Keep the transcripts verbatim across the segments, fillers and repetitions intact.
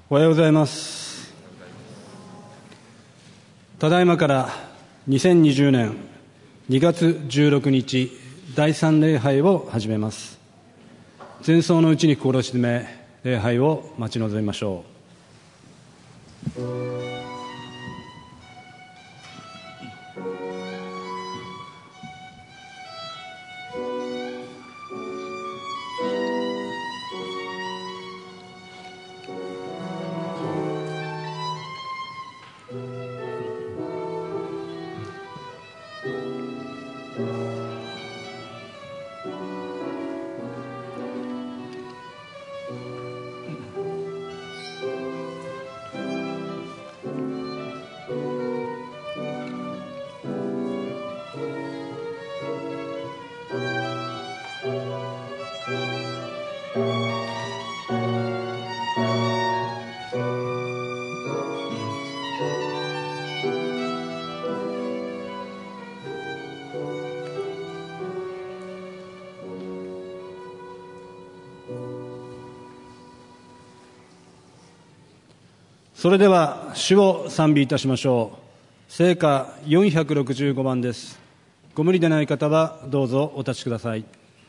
おはようございます。ただいまからにせんにじゅうねんにがつじゅうろくにちだいさん礼拝を始めます。前奏のうちに心を静め、礼拝を待ち望みましょう。それでは主を賛美いたしましょう。聖歌よんひゃくろくじゅうごばんです。ご無理でない方はどうぞお立ちください。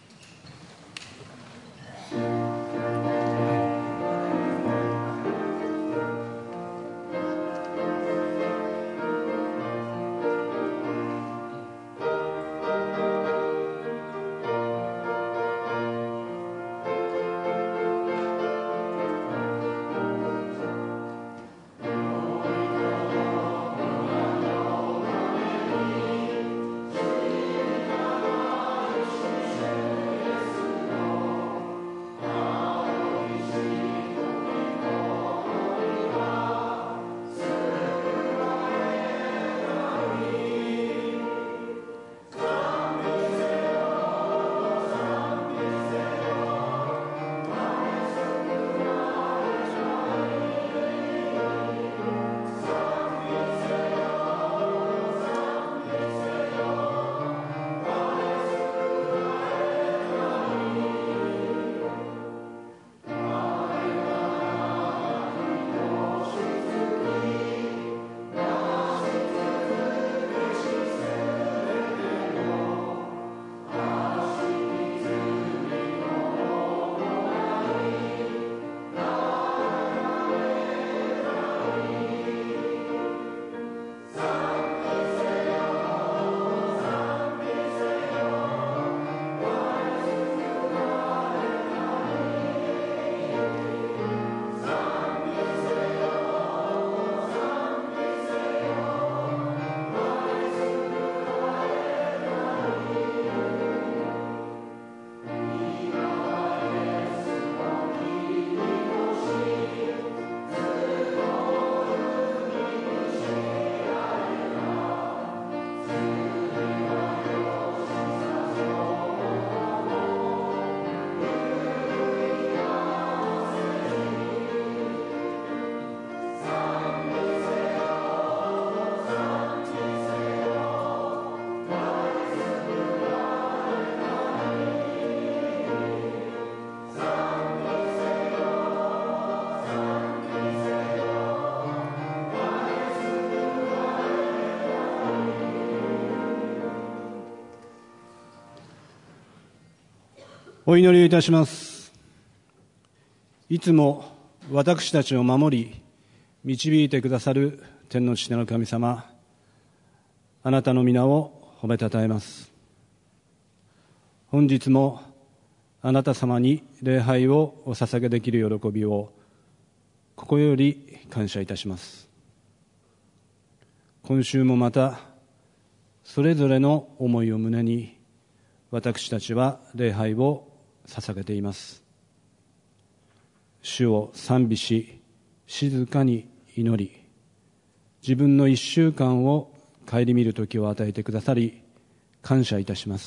お祈りをいたします。いつも私たちを守り導いてくださる天の父なる神様、あなたの皆を褒めたたえます。本日もあなた様に礼拝をお捧げできる喜びを心より感謝いたします。今週もまたそれぞれの思いを胸に私たちは礼拝を捧げています。主を賛美し、静かに祈り、自分の一週間を顧みる時を与えてくださり感謝いたします。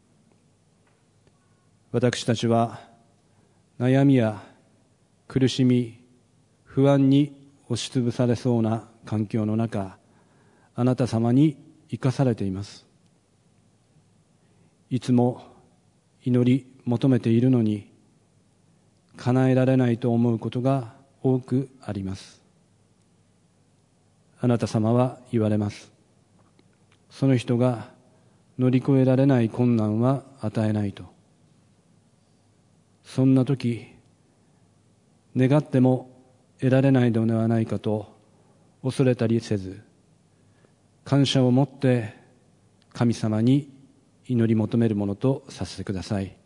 私たちは悩みや苦しみ、不安に押しつぶされそうな環境の中、あなた様に生かされています。いつも祈り求めているのに叶えられないと思うことが多くあります。あなた様は言われます。その人が乗り越えられない困難は与えないと。そんな時、願っても得られないのではないかと恐れたりせず、感謝を持って神様に祈り求めるものとさせてください。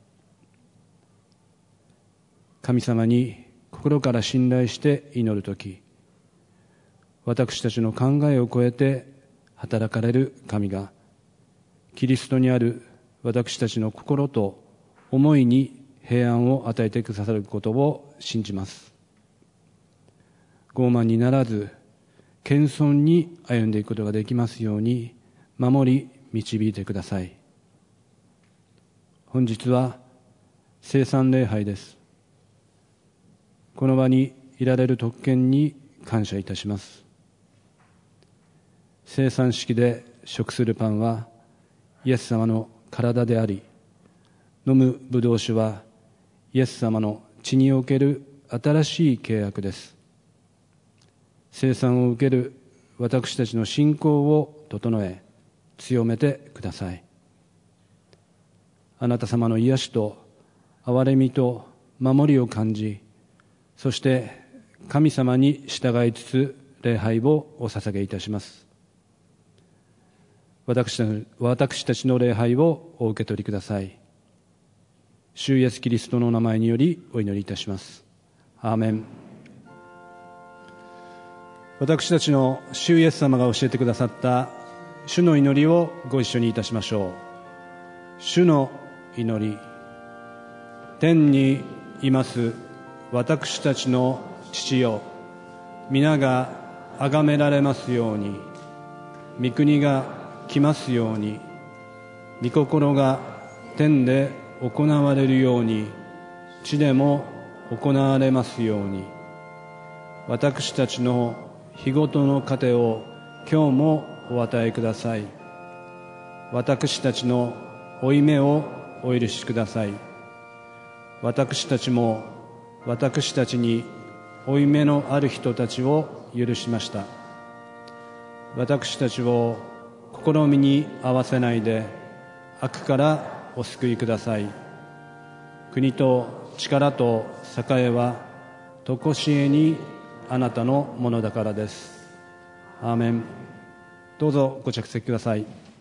神様に心から信頼して祈るとき、私たちの考えを超えて働かれる神が、キリストにある私たちの心と思いに平安を与えてくださることを信じます。傲慢にならず、謙遜に歩んでいくことができますように、守り導いてください。本日は聖餐礼拝です。この場にいられる特権に感謝いたします。聖餐式で食するパンはイエス様の体であり、飲むブドウ酒はイエス様の血における新しい契約です。聖餐を受ける私たちの信仰を整え、強めてください。あなた様の癒しと憐れみと守りを感じ、そして神様に従いつつ礼拝をお捧げいたします。私たち、私たちの礼拝をお受け取りください。主イエスキリストの名前によりお祈りいたします。アーメン。私たちの主イエス様が教えてくださった主の祈りをご一緒にいたしましょう。主の祈り。天にいます私たちの父よ、皆が崇められますように、御国が来ますように、御心が天で行われるように地でも行われますように。私たちの日ごとの糧を今日もお与えください。私たちの負い目をお許しください。私たちも私たちに負い目のある人たちを許しました。私たちを試みに合わせないで悪からお救いください。国と力と栄えはとこしえにあなたのものだからです。アーメン。どうぞご着席ください。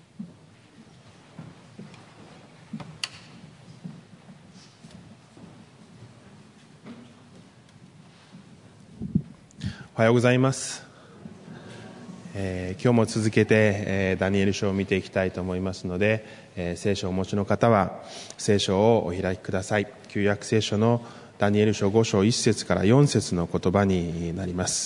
おはようございます。えー、今日も続けて、えー、ダニエル書を見ていきたいと思いますので、えー、聖書をお持ちの方は聖書をお開きください。旧約聖書のダニエル書ご章いち節からよん節の言葉になります。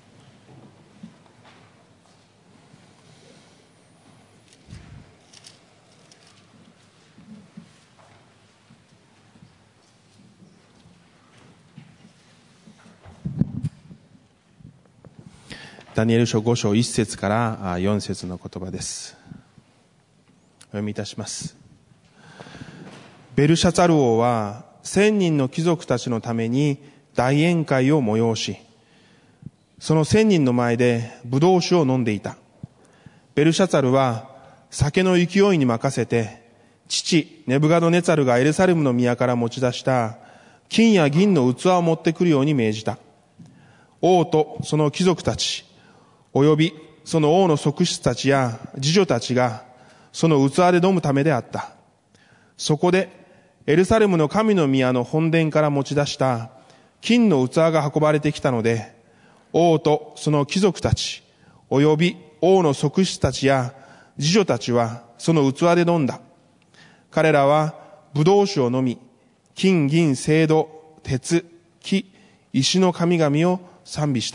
ダニエル書ご章いち節からよん節の言葉です。お読みいたします。ベルシャツァル王は千人の貴族たちのために大宴会を催し、その千人の前でブドウ酒を飲んでいた。ベルシャツァルは酒の勢いに任せて、父ネブガドネツァルがエルサレムの宮から持ち出した金や銀の器を持ってくるように命じた。王とその貴族たち、およびその王の側室たちや侍女たちがその器で飲むためであった。そこでエルサレムの神の宮の本殿から持ち出した金の器が運ばれてきたので、王とその貴族たち、および王の側室たちや侍女たちはその器で飲んだ。彼らはブドウ酒を飲み、金、銀、青銅、鉄、木、石の神々を賛美した。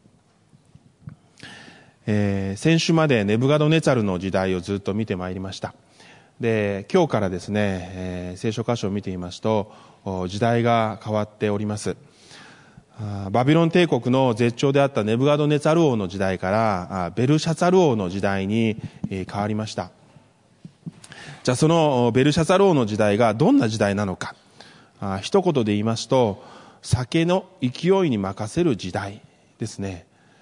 えー、先週までネブガドネツァルの時代をずっと見てまいりました。で、今日からですね、えー、聖書箇所を見てみますと、時代が変わっております。バビロン帝国の絶頂であったネブガドネツァル王の時代からベルシャツァル王の時代に変わりました。じゃあそのベルシャツァル王の時代がどんな時代なのか。一言で言いますと、 酒の勢いに任せる時代ですね。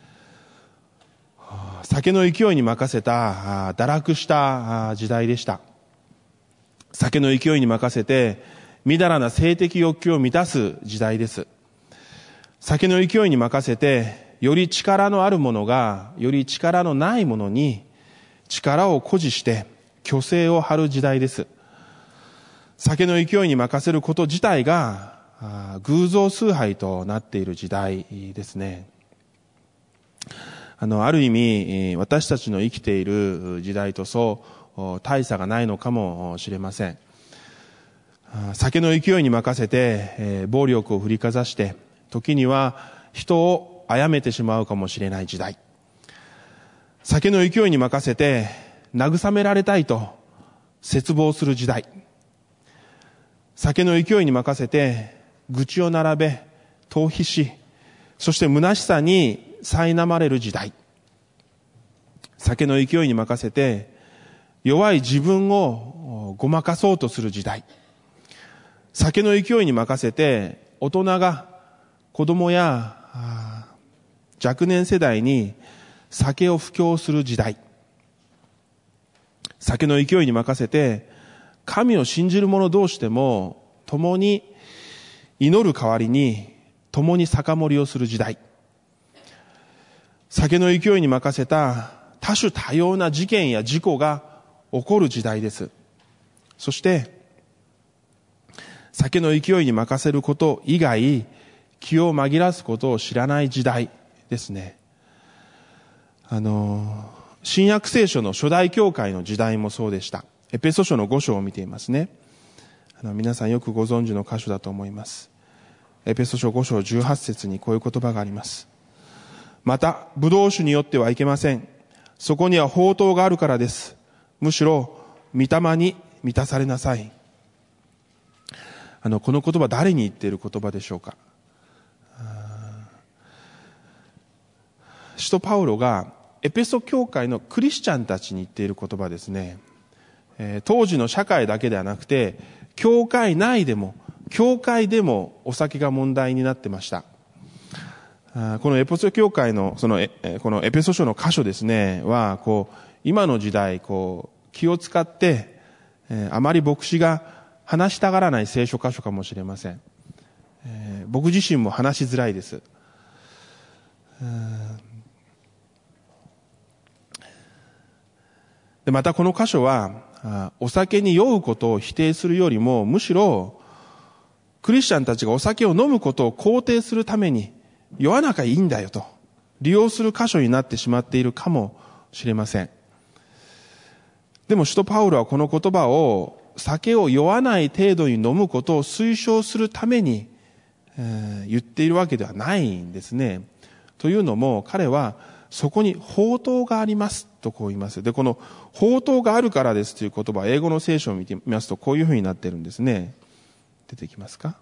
酒の勢いに任せた堕落した時代でした。酒の勢いに任せてみだらな性的欲求を満たす時代です。酒の勢いに任せてより力のあるものがより力のないものに力を誇示して虚勢を張る時代です。酒の勢いに任せること自体が偶像崇拝となっている時代ですね。あの、ある意味私たちの生きている時代とそう大差がないのかもしれません。酒の勢いに任せて暴力を振りかざして時には人を殺めてしまうかもしれない時代。酒の勢いに任せて慰められたいと切望する時代。酒の勢いに任せて愚痴を並べ逃避し、そして虚しさに苛まれる時代。酒の勢いに任せて弱い自分をごまかそうとする時代。酒の勢いに任せて大人が子供や若年世代に酒を布教する時代。酒の勢いに任せて神を信じる者同士でも共に祈る代わりに共に酒盛りをする時代。酒の勢いに任せた多種多様な事件や事故が起こる時代です。そして酒の勢いに任せること以外気を紛らわすことを知らない時代ですね。あの新約聖書の初代教会の時代もそうでした。エペソ書のご章を見ていますね。あの皆さんよくご存知の箇所だと思います。エペソ書ご章じゅうはち節にこういう言葉があります。またブドウ酒によってはいけません。そこには法灯があるからです。むしろ御霊に満たされなさい。あのこの言葉誰に言っている言葉でしょうか。使徒パウロがエペソ教会のクリスチャンたちに言っている言葉ですね。えー、当時の社会だけではなくて教会内でも教会でもお酒が問題になってました。あこのエペソ教会のそのえこのエペソ書の箇所ですねはこう今の時代こう気を使って、えー、あまり牧師が話したがらない聖書箇所かもしれません。えー、僕自身も話しづらいです。でまたこの箇所はお酒に酔うことを否定するよりもむしろクリスチャンたちがお酒を飲むことを肯定するために酔わなきゃいいんだよと利用する箇所になってしまっているかもしれません。でも使徒パウロはこの言葉を酒を酔わない程度に飲むことを推奨するために、えー、言っているわけではないんですね。というのも彼はそこに法灯がありますとこう言います。で、この法灯があるからですという言葉は英語の聖書を見てみますとこういうふうになっているんですね。出てきますか？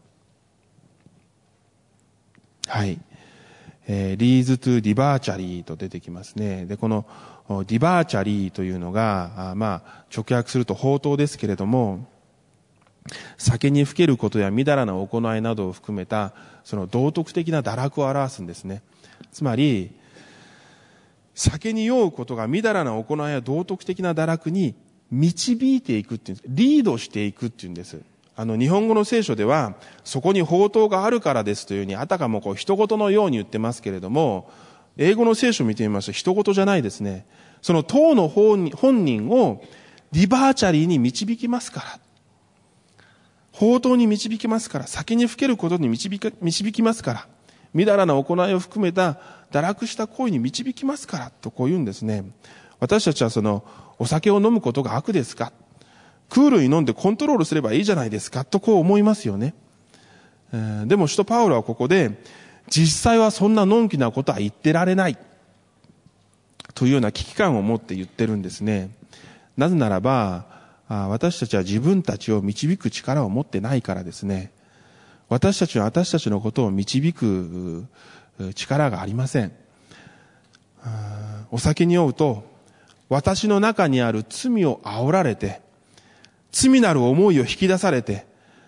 はい。えー、leads to debauchery と出てきますね。で、このディバーチャリーというのが、あまあ、直訳すると法灯ですけれども、酒にふけることやみだらな行いなどを含めた、その道徳的な堕落を表すんですね。つまり、酒に酔うことがみだらな行いや道徳的な堕落に導いていくっていうんです。リードしていくっていうんです。あの、日本語の聖書では、そこに法灯があるからですというふうに、あたかもこう、人事のように言ってますけれども、英語の聖書を見てみますと、人事じゃないですね。その当の本人をディバーチャリーに導きますから。法灯に導きますから。酒にふけることに導き、導きますから。みだらな行いを含めた堕落した行為に導きますから。とこう言うんですね。私たちはその、お酒を飲むことが悪ですか？クールに飲んでコントロールすればいいじゃないですかとこう思いますよね。えー、でも使徒パウロはここで、実際はそんなのんきなことは言ってられないというような危機感を持って言ってるんですね。なぜならば私たちは自分たちを導く力を持ってないからですね。私たちは私たちのことを導く力がありません。お酒に酔うと私の中にある罪を煽られて罪なる思いを引き出されて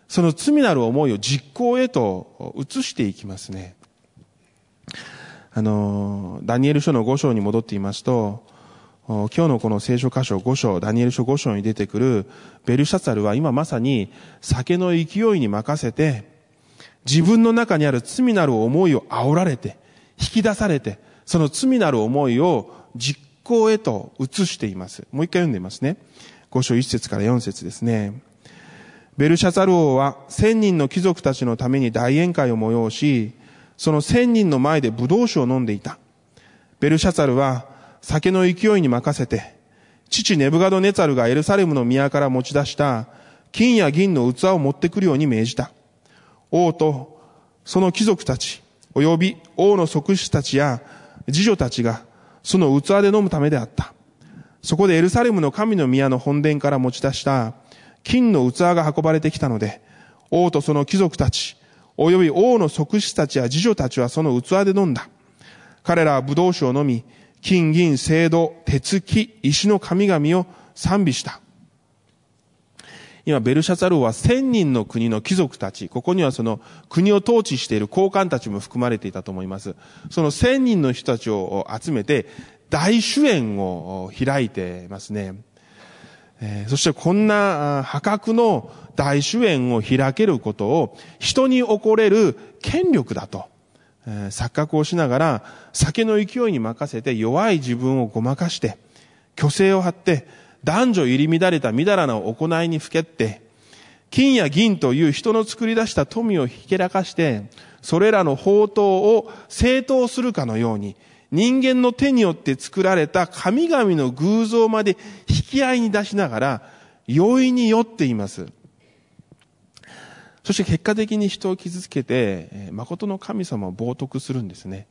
その罪なる思いを実行へと移していきますね。あの、ダニエル書のご章に戻っていますと、今日のこの聖書箇所ご章、ダニエル書ご章に出てくるベルシャツァルは今まさに酒の勢いに任せて、自分の中にある罪なる思いを煽られて、引き出されて、その罪なる思いを実行へと移しています。もう一回読んでみますね。ご章いち節からよん節ですね。ベルシャツァル王は千人の貴族たちのために大宴会を催し、その千人の前でブドウ酒を飲んでいた。ベルシャツァルは酒の勢いに任せて、父ネブガドネツァルがエルサレムの宮から持ち出した金や銀の器を持ってくるように命じた。王とその貴族たち、及び王の側室たちや侍女たちがその器で飲むためであった。そこでエルサレムの神の宮の本殿から持ち出した金の器が運ばれてきたので、王とその貴族たち、及び王の側室たちや侍女たちはその器で飲んだ。彼らはブドウ酒を飲み、金、銀、青銅、鉄、木、石の神々を賛美した。今、ベルシャツァル王は千人の国の貴族たち、ここにはその国を統治している高官たちも含まれていたと思います。その千人の人たちを集めて大酒宴を開いていますね。えー、そしてこんな破格の大酒宴を開けることを人に起これる権力だと、えー、錯覚をしながら酒の勢いに任せて弱い自分をごまかして虚勢を張って男女入り乱れたみだらな行いにふけって、金や銀という人の作り出した富をひけらかして、それらの宝刀を正当するかのように、人間の手によって作られた神々の偶像まで引き合いに出しながら、容易に酔っています。そして結果的に人を傷つけて、誠の神様を冒涜するんですね。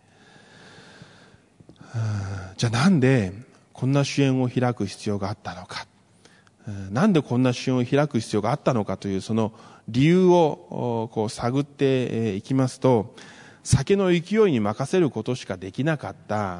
じゃあなんで、こんな酒宴を開く必要があったのか。なんでこんな酒宴を開く必要があったのかというその理由をこう探っていきますと、酒の勢いに任せることしかできなかった、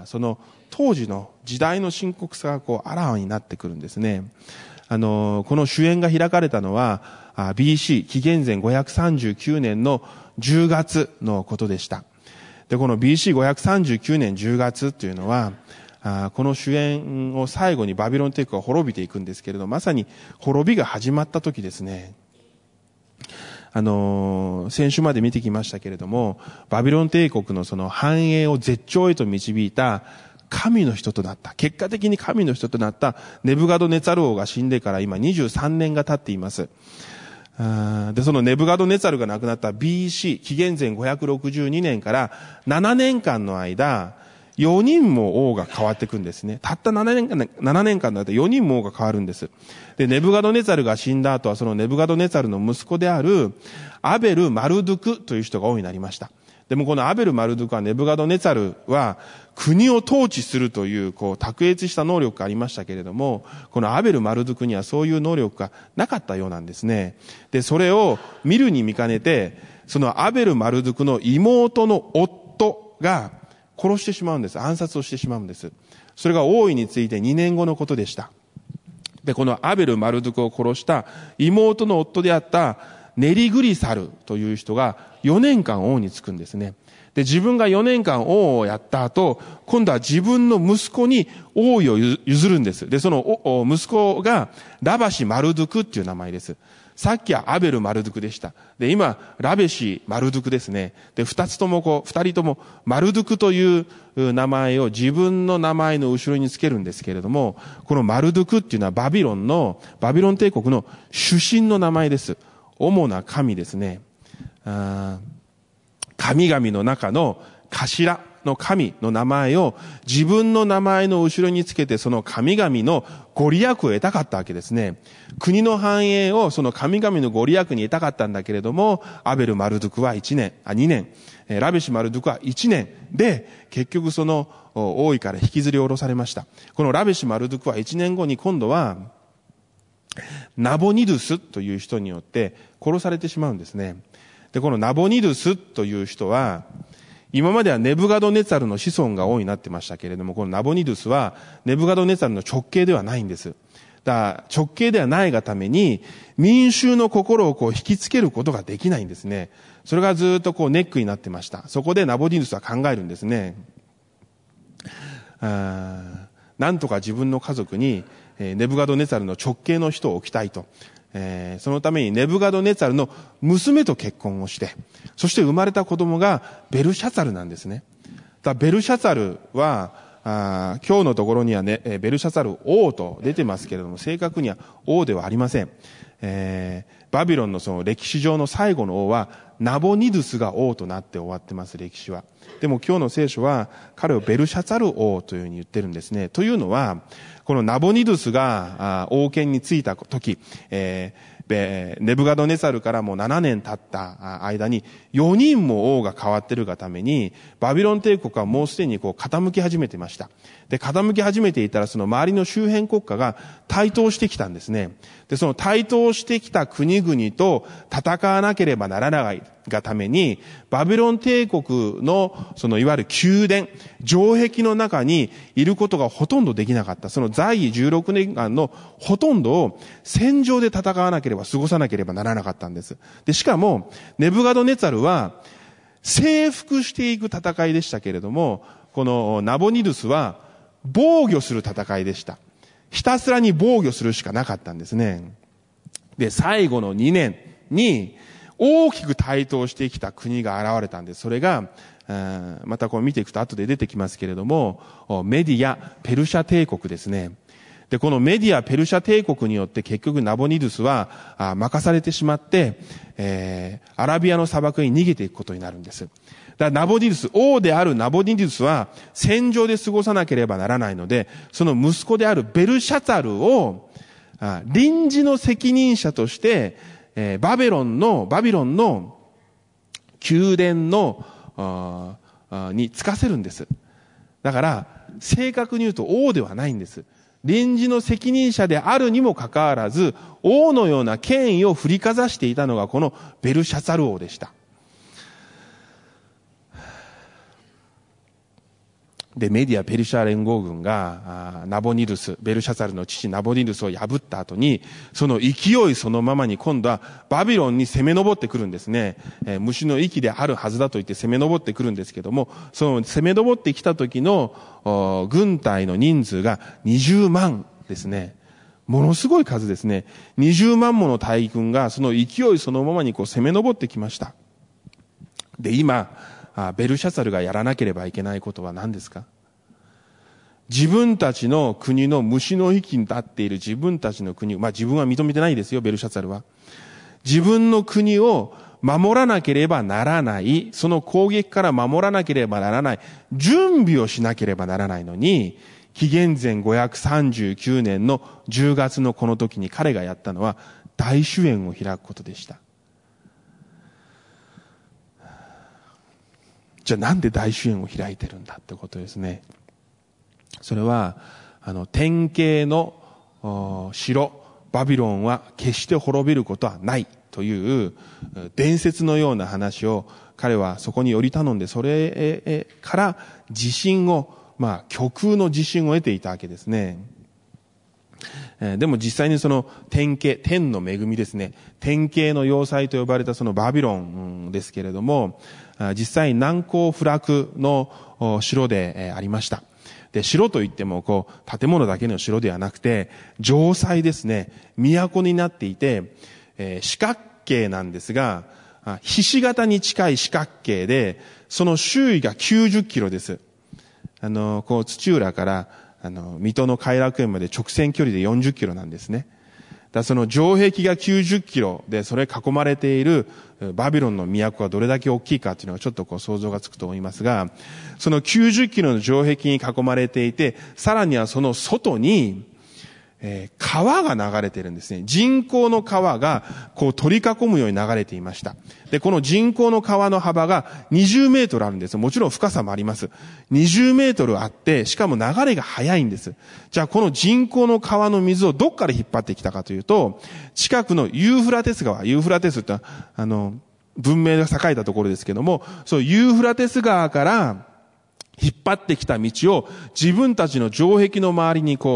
その当時の時代の深刻さがこうあらわになってくるんですね。あの、この酒宴が開かれたのは ビーシー、紀元前ごひゃくさんじゅうきゅうねんのじゅうがつのことでした。で、この ビーシーごひゃくさんじゅうきゅうねんじゅうがつというのは、この酒宴を最後にバビロン帝国が滅びていくんですけれど、まさに滅びが始まった時ですね。あの、先週まで見てきましたけれども、バビロン帝国のその繁栄を絶頂へと導いた神の人となった、結果的に神の人となったネブガドネツァル王が死んでから今にじゅうさんねんが経っています。で、そのネブガドネツァルが亡くなった ビーシー、紀元前ごひゃくろくじゅうにねんからななねんかんの間、よにんも王が変わっていくんですね。たったななねんかん、ななねんかんの間よにんも王が変わるんです。で、ネブガドネツァルが死んだ後はそのネブガドネツァルの息子であるアベル・マルドゥクという人が王になりました。でもこのアベル・マルドゥクはネブガドネツァルは国を統治するというこう卓越した能力がありましたけれども、このアベル・マルドゥクにはそういう能力がなかったようなんですね。で、それを見るに見かねて、そのアベル・マルドゥクの妹の夫が殺してしまうんです。暗殺をしてしまうんです。それが王位についてにねんごのことでした。で、このアベル・マルドゥクを殺した妹の夫であったネリグリサルという人がよねんかん王につくんですね。で、自分がよねんかん王をやった後、今度は自分の息子に王位を譲るんです。で、その息子がラバシ・マルドゥクっていう名前です。さっきはアベル・マルドゥクでした。で、今、ラベシ・マルドゥクですね。で、二つともこう、二人ともマルドゥクという名前を自分の名前の後ろにつけるんですけれども、このマルドゥクっていうのはバビロンの、バビロン帝国の主神の名前です。主な神ですね。あ神々の中の頭の神の名前を自分の名前の後ろにつけて、その神々のご利益を得たかったわけですね。国の繁栄をその神々のご利益に得たかったんだけれども、アベル・マルドゥクはいちねん、あ、にねん、ラベシ・マルドゥクはいちねんで、結局その王位から引きずり下ろされました。このラベシ・マルドゥクはいちねんごに今度は、ナボニドゥスという人によって殺されてしまうんですね。で、このナボニドゥスという人は、今まではネブガドネツァルの子孫が王になってましたけれども、このナボニドゥスはネブガドネツァルの直系ではないんです。 だ直系ではないがために、民衆の心をこう引きつけることができないんですね。それがずっとこうネックになってました。そこでナボディヌスは考えるんですね。あなんとか自分の家族にネブカドネツァルの直系の人を置きたいと。えー、そのためにネブカドネツァルの娘と結婚をして、そして生まれた子供がベルシャツァルなんですね。だベルシャツァルは、あ今日のところにはね、ベルシャツァル王と出てますけれども、正確には王ではありません。えー、バビロンのその歴史上の最後の王は、ナボニドゥスが王となって終わってます、歴史は。でも今日の聖書は、彼をベルシャツァル王というふうに言ってるんですね。というのは、このナボニドゥスが王権についた時、えー、ネブカドネツァルからもうななねん経った間によにんも王が変わってるがために、バビロン帝国はもうすでにこう傾き始めてました。で、傾き始めていたらその周りの周辺国家が台頭してきたんですね。で、その台頭してきた国々と戦わなければならないがために、バビロン帝国のそのいわゆる宮殿、城壁の中にいることがほとんどできなかった。その在位じゅうろくねんかんのほとんどを戦場で戦わなければ過ごさなければならなかったんです。で、しかも、ネブカドネツァルは征服していく戦いでしたけれども、このナボニドゥスは防御する戦いでした。ひたすらに防御するしかなかったんですね。で、最後のにねんに大きく台頭してきた国が現れたんです。それが、またこう見ていくと後で出てきますけれども、メディア・ペルシャ帝国ですね。で、このメディア・ペルシャ帝国によって結局ナボニドゥスは任されてしまって、えー、アラビアの砂漠に逃げていくことになるんです。だからナボニドゥス、王であるナボニドゥスは戦場で過ごさなければならないので、その息子であるベルシャツァルを臨時の責任者として、えー、バビロンの、バビロンの宮殿の、ああにつかせるんです。だから、正確に言うと王ではないんです。臨時の責任者であるにもかかわらず、王のような権威を振りかざしていたのがこのベルシャツァル王でした。で、メディア・ペルシャ連合軍が、ナボニドゥス、ベルシャツァルの父ナボニドゥスを破った後に、その勢いそのままに今度はバビロンに攻め上ってくるんですね。えー、虫の息であるはずだと言って攻め上ってくるんですけども、その攻め上ってきた時の軍隊の人数がにじゅうまんですね。ものすごい数ですね。にじゅうまんもの大軍がその勢いそのままにこう攻め上ってきました。で、今、ベルシャツァルがやらなければいけないことは何ですか？自分たちの国の虫の息に立っている自分たちの国、まあ自分は認めてないですよ、ベルシャツァルは。自分の国を守らなければならない、その攻撃から守らなければならない、準備をしなければならないのに、紀元前ごひゃくさんじゅうきゅうねんのじゅうがつのこの時に彼がやったのは大酒宴を開くことでした。じゃあなんで大酒宴を開いてるんだってことですね。それは、あの、典型の城、バビロンは決して滅びることはないという伝説のような話を彼はそこにより頼んで、それから自信を、まあ、極空の自信を得ていたわけですね。でも実際にその典型、天の恵みですね。典型の要塞と呼ばれたそのバビロンですけれども、実際難攻不落の城でありました。で、城といってもこう建物だけの城ではなくて城塞ですね。都になっていて、えー、四角形なんですが、ひし形に近い四角形で、その周囲がきゅうじゅっキロです。あのこう土浦からあの水戸の偕楽園まで直線距離でよんじゅっキロなんですね。だその城壁がきゅうじゅっキロでそれ囲まれているバビロンの都がどれだけ大きいかというのがちょっとこう想像がつくと思いますが、そのきゅうじゅっキロの城壁に囲まれていて、さらにはその外に、えー、川が流れているんですね。人工の川がこう取り囲むように流れていました。で、この人工の川の幅がにじゅうメートルあるんです。もちろん深さもあります。にじゅうメートルあって、しかも流れが速いんです。じゃあこの人工の川の水をどっから引っ張ってきたかというと、近くのユーフラテス川、ユーフラテスってあの、文明が栄えたところですけども、そうユーフラテス川から引っ張ってきた道を自分たちの城壁の周りにこう、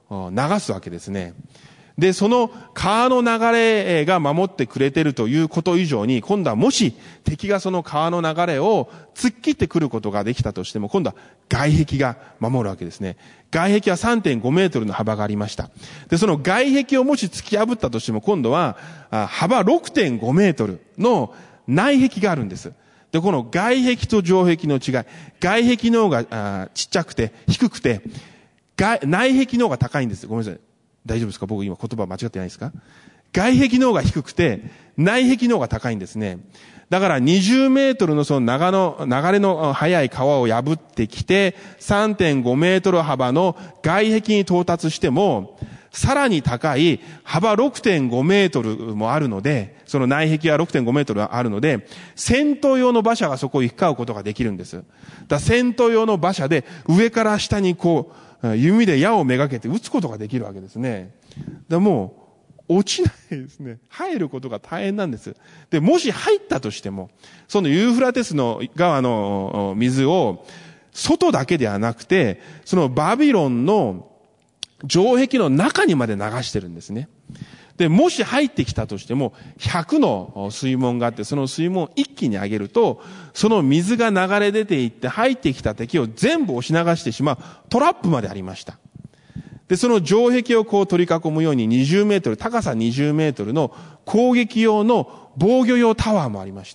流すわけですね。で、その川の流れが守ってくれているということ以上に、今度はもし敵がその川の流れを突っ切ってくることができたとしても、今度は外壁が守るわけですね。外壁は さんてんごメートルの幅がありました。で、その外壁をもし突き破ったとしても、今度は幅 ろくてんごメートルの内壁があるんです。で、この外壁と城壁の違い、外壁の方がちっちゃくて低くて、内壁の方が高いんです。ごめんなさい。大丈夫ですか？僕今言葉間違ってないですか？外壁の方が低くて、内壁の方が高いんですね。だからにじゅうメートルのその長の、流れの速い川を破ってきて、さんてんごメートル幅の外壁に到達しても、さらに高い幅 ろくてんごメートルもあるので、その内壁は ろくてんごメートルあるので、戦闘用の馬車がそこを行き交うことができるんです。だから戦闘用の馬車で上から下にこう、弓で矢をめがけて撃つことができるわけですね。でもう落ちないですね。入ることが大変なんです。で、もし入ったとしても、そのユーフラテスの川の水を外だけではなくて、そのバビロンの城壁の中にまで流してるんですね。で、もし入ってきたとしても、ひゃくの水門があって、その水門を一気に上げると、その水が流れ出ていって入ってきた敵を全部押し流してしまうトラップまでありました。で、その城壁をこう取り囲むようににじゅうメートル、高さにじゅうメートルの攻撃用の防御用タワーもありました。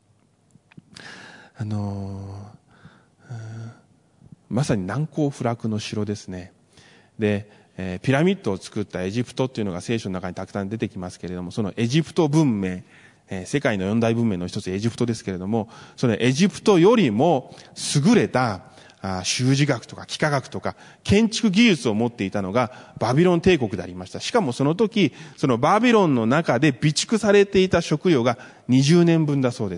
あのー、まさに難攻不落の城ですね。で、えー、ピラミッドを作ったエジプトっていうのが聖書の中にたくさん出てきますけれども、そのエジプト文明、えー、世界の四大文明の一つエジプトですけれども、そのエジプトよりも優れたあ習字学とか幾何学とか建築技術を持っていたのがバビロン帝国でありました。しかもその時、そのバビロンの中で備蓄されていた食料がにじゅうねんぶんだそうです。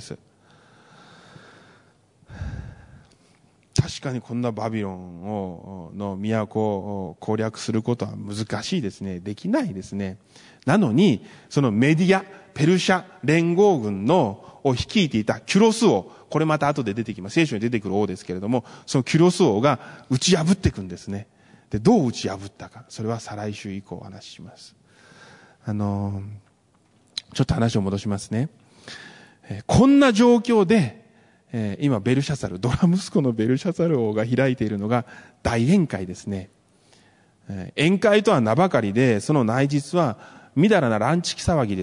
確かにこんなバビロンをの都を攻略することは難しいですね。できないですね。なのに、そのメディア、ペルシャ連合軍のを率いていたキュロス王、これまた後で出てきます。聖書に出てくる王ですけれども、そのキュロス王が打ち破っていくんですね。で、どう打ち破ったか、それは再来週以降お話しします。あの、ちょっと話を戻しますね。えー、こんな状況で、えー、今ベルシャツァル、ドラ息子のベルシャツァル王が開いているのが大宴会ですね。えー、宴会とは名ばかりで、その内実はみだらなランチ騒ぎです。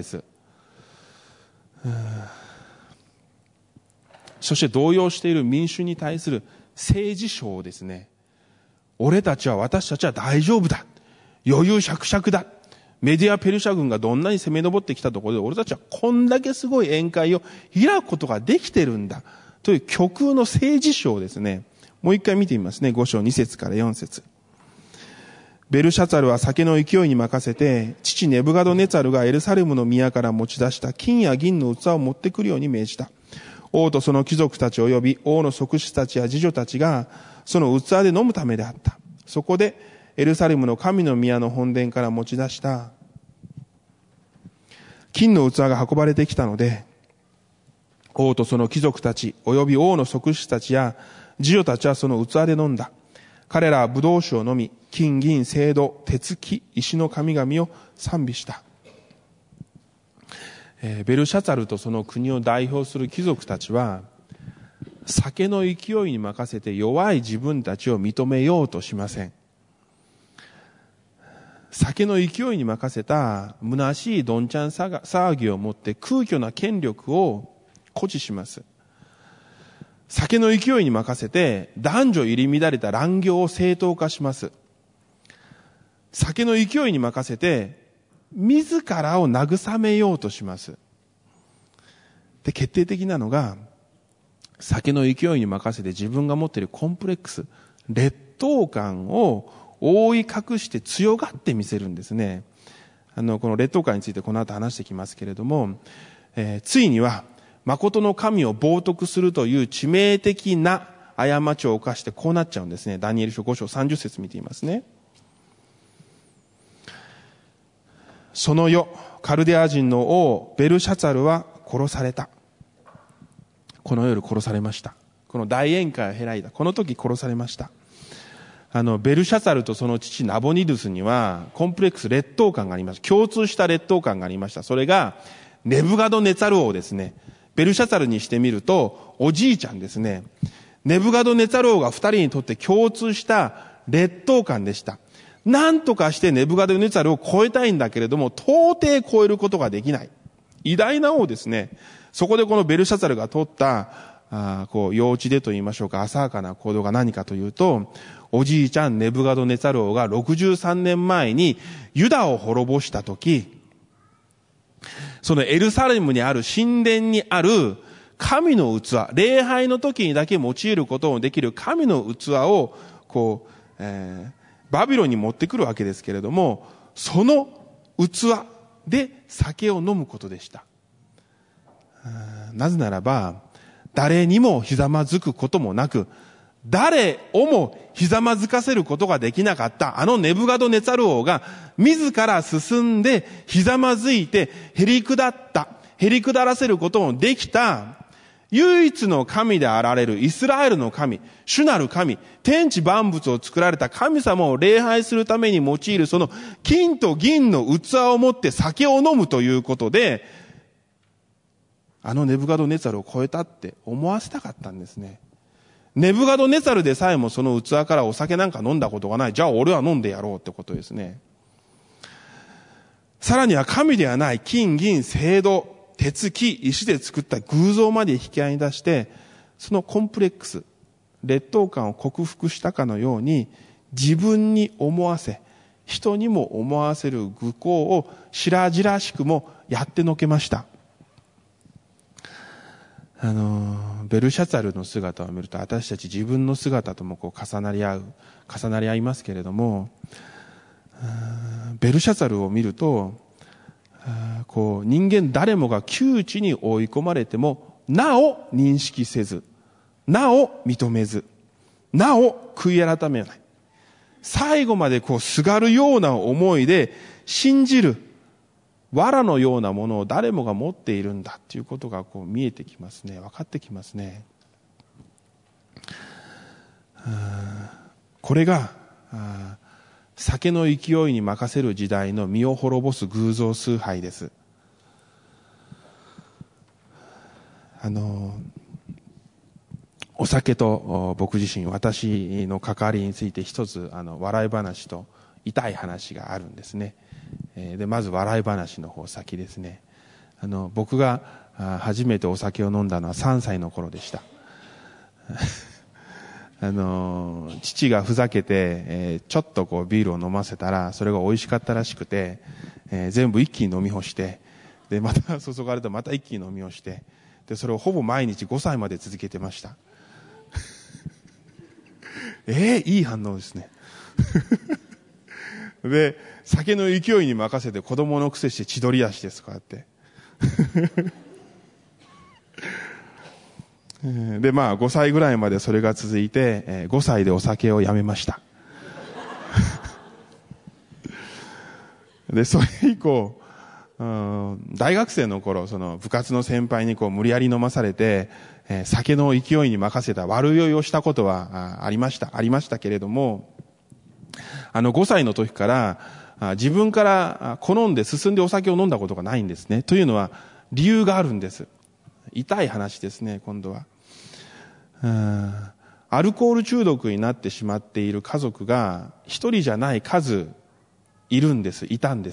そして動揺している民衆に対する政治賞ですね。俺たちは、私たちは大丈夫だ。余裕しゃくしゃくだ。メディアペルシャ軍がどんなに攻め上ってきたところで、俺たちはこんだけすごい宴会を開くことができてるんだ。という極右の政治賞ですね。もう一回見てみますね。ご章に節からよん節。ベルシャツァルは酒の勢いに任せて、父ネブガドネツァルがエルサレムの宮から持ち出した金や銀の器を持ってくるように命じた。王とその貴族たち及び王の側室たちや侍女たちがその器で飲むためであった。そこでエルサレムの神の宮の本殿から持ち出した金の器が運ばれてきたので、王とその貴族たち及び王の側室たちや侍女たちはその器で飲んだ。彼らは葡萄酒を飲み、金、銀、青銅、鉄、木、石の神々を賛美した。えー、ベルシャツァルとその国を代表する貴族たちは、酒の勢いに任せて弱い自分たちを認めようとしません。酒の勢いに任せた虚しいどんちゃん騒ぎをもって空虚な権力を誇示します。酒の勢いに任せて男女入り乱れた乱行を正当化します。酒の勢いに任せて自らを慰めようとします。で、決定的なのが、酒の勢いに任せて自分が持っているコンプレックス、劣等感を覆い隠して強がってみせるんですね。あの、この劣等感についてこの後話してきますけれども、えー、ついには、誠の神を冒涜するという致命的な過ちを犯してこうなっちゃうんですね。ダニエル書ご章さんじゅっ節見ていますね。その夜、カルデア人の王ベルシャツァルは殺された。この夜殺されました。この大宴会を開いた。この時殺されました。 あの、ベルシャツァルとその父ナボニドゥスには、コンプレックス、劣等感がありました。共通した劣等感がありました。それが、ネブガドネツァル王ですね。ベルシャツァルにしてみると、おじいちゃんですね。ネブガドネツァル王が二人にとって共通した劣等感でした。何とかしてネブガドネツァルを超えたいんだけれども、到底超えることができない。偉大な王ですね。そこでこのベルシャツァルが取った、あこう、幼稚でと言いましょうか、浅はかな行動が何かというと、おじいちゃんネブガドネツァル王がろくじゅうさんねんまえにユダを滅ぼしたとき、そのエルサレムにある神殿にある神の器、礼拝の時にだけ用いることのできる神の器を、こう、えー、バビロンに持ってくるわけですけれども、その器で酒を飲むことでした。なぜならば、誰にもひざまずくこともなく、誰をもひざまずかせることができなかったあのネブガドネツァル王が自ら進んでひざまずいてへり下った、へり下らせることもできた唯一の神であられるイスラエルの神、主なる神、天地万物を作られた神様を礼拝するために用いるその金と銀の器を持って酒を飲むということで、あのネブガドネツァルを超えたって思わせたかったんですね。ネブガドネツァルでさえもその器からお酒なんか飲んだことがない。じゃあ俺は飲んでやろうってことですね。さらには神ではない金、銀、青銅、鉄、木、石で作った偶像まで引き合いに出して、そのコンプレックス、劣等感を克服したかのように自分に思わせ、人にも思わせる愚行を白々しくもやってのけました。あの、ベルシャツァルの姿を見ると私たち自分の姿ともこう重なり合う、重なり合いますけれども、ベルシャツァルを見ると、こう人間誰もが窮地に追い込まれても、なお認識せず、なお認めず、なお悔い改めない。最後までこうすがるような思いで信じる、藁のようなものを誰もが持っているんだということがこう見えてきますね。分かってきますね。これが酒の勢いに任せる時代の身を滅ぼす偶像崇拝です。あのお酒と僕自身、私の関わりについて一つあの笑い話と痛い話があるんですね。でまず笑い話の方先ですね。あの僕が初めてお酒を飲んだのはさんさいの頃でした。あの父がふざけて、えー、ちょっとこうビールを飲ませたらそれが美味しかったらしくて、えー、全部一気に飲み干して、でまた注がれたらまた一気に飲み干して、でそれをほぼ毎日ごさいまで続けてました。えー、いい反応ですね。で酒の勢いに任せて子供のくせして千鳥足ですこうやってでまあごさいぐらいまでそれが続いて、ごさいでお酒をやめました。でそれ以降、うん、大学生の頃その部活の先輩にこう無理やり飲まされて、えー、酒の勢いに任せた悪酔いをしたことはありましたありましたけれども、あのごさいの時から自分から好んで進んでお酒を飲んだことがないんですね。というのは理由があるんです。痛い話ですね。今度はアルコール中毒になってしまっている家族が一人じゃない数いるんですいたんです。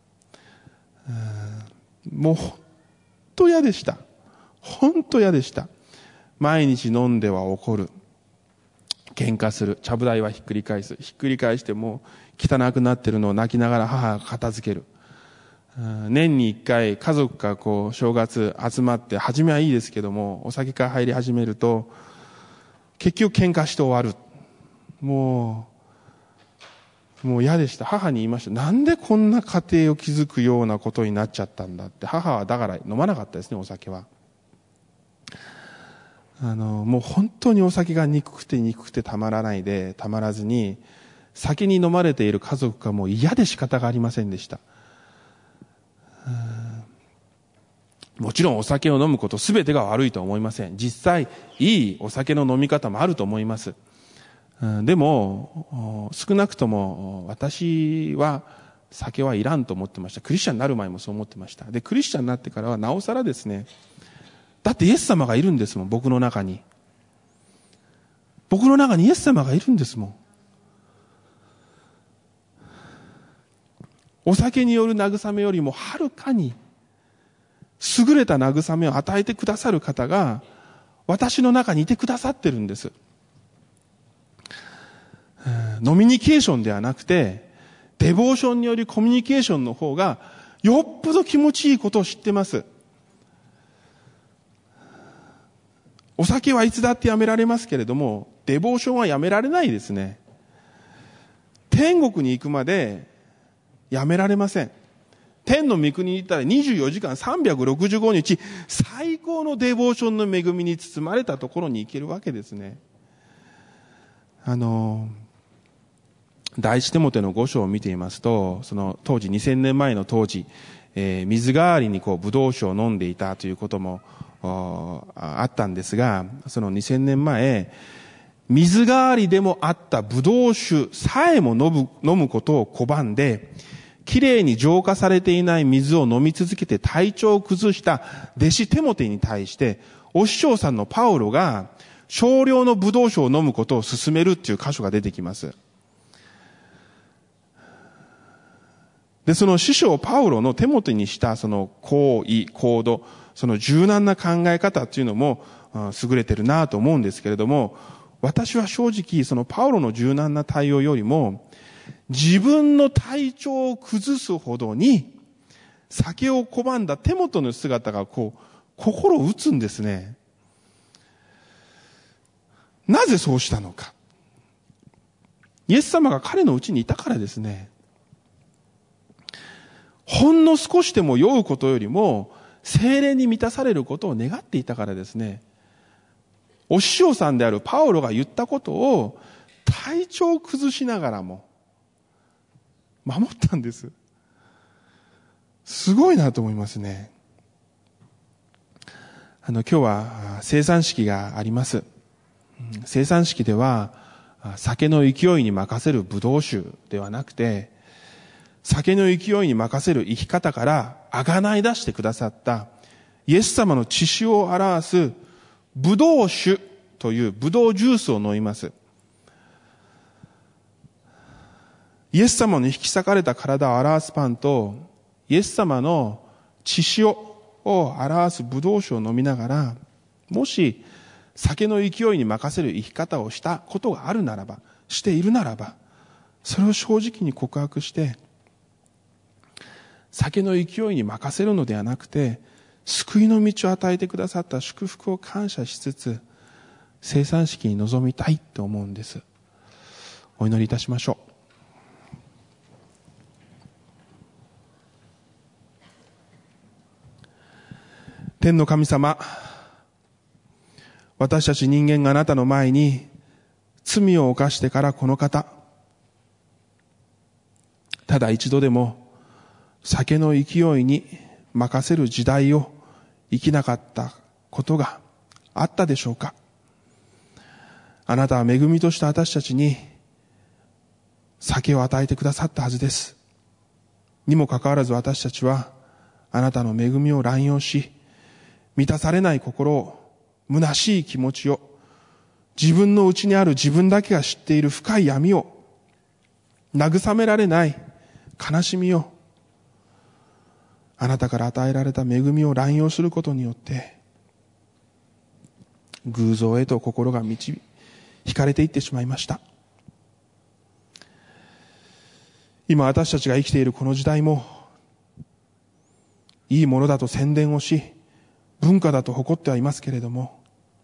もう本当嫌でした。本当嫌でした。毎日飲んでは怒る、喧嘩する、ちゃぶ台はひっくり返す、ひっくり返してもう汚くなってるのを泣きながら母が片付ける。年に一回家族がこう正月集まって、初めはいいですけどもお酒から入り始めると結局喧嘩して終わる。もうもう嫌でした。母に言いました。なんでこんな家庭を築くようなことになっちゃったんだって。母はだから飲まなかったですね、お酒は。あのもう本当にお酒が憎くて憎くてたまらないでたまらずに、酒に飲まれている家族がもう嫌で仕方がありませんでした。もちろんお酒を飲むこと全てが悪いとは思いません。実際いいお酒の飲み方もあると思います。 でも、少なくとも私は酒はいらんと思ってました。クリスチャンになる前もそう思ってました。で、クリスチャンになってからはなおさらですね、だってイエス様がいるんですもん、僕の中に。僕の中にイエス様がいるんですもん。お酒による慰めよりもはるかに優れた慰めを与えてくださる方が私の中にいてくださってるんです。ノミニケーションではなくて、デボーションによるコミュニケーションの方がよっぽど気持ちいいことを知ってます。お酒はいつだってやめられますけれども、デボーションはやめられないですね。天国に行くまでやめられません。天の御国に行ったらにじゅうよじかんさんびゃくろくじゅうごにち最高のデボーションの恵みに包まれたところに行けるわけですね。あの第一テモテのご章を見ていますと、その当時にせんねんまえの当時、えー、水代わりにこうブドウ酒を飲んでいたということもあったんですが、そのにせんねんまえ水代わりでもあったブドウ酒さえも飲む、飲むことを拒んで、きれいに浄化されていない水を飲み続けて体調を崩した弟子テモテに対して、お師匠さんのパウロが少量のブドウ酒を飲むことを勧めるっていう箇所が出てきます。で、その師匠パウロのテモテにしたその行為、行動、その柔軟な考え方っていうのも優れてるなと思うんですけれども、私は正直そのパウロの柔軟な対応よりも、自分の体調を崩すほどに酒を拒んだテモテの姿がこう心を打つんですね。なぜそうしたのか。イエス様が彼のうちにいたからですね。ほんの少しでも酔うことよりも聖霊に満たされることを願っていたからですね。お師匠さんであるパウロが言ったことを体調を崩しながらも守ったんです。すごいなと思いますね。あの今日は生産式があります。生産式では酒の勢いに任せるブドウ酒ではなくて、酒の勢いに任せる生き方からあがない出してくださったイエス様の血潮を表すブドウ酒というブドウジュースを飲みます。イエス様の引き裂かれた体を表すパンとイエス様の血潮を表すブドウ酒を飲みながら、もし酒の勢いに任せる生き方をしたことがあるならば、しているならば、それを正直に告白して、酒の勢いに任せるのではなくて、救いの道を与えてくださった祝福を感謝しつつ、生産式に臨みたいと思うんです。お祈りいたしましょう。天の神様、私たち人間があなたの前に罪を犯してからこの方、ただ一度でも酒の勢いに任せる時代を生きなかったことがあったでしょうか。あなたは恵みとして私たちに酒を与えてくださったはずです。にもかかわらず私たちはあなたの恵みを乱用し、満たされない心を、虚しい気持ちを、自分の内にある自分だけが知っている深い闇を、慰められない悲しみを、あなたから与えられた恵みを乱用することによって、偶像へと心が導惹かれていってしまいました。今私たちが生きているこの時代も、いいものだと宣伝をし、文化だと誇ってはいますけれども、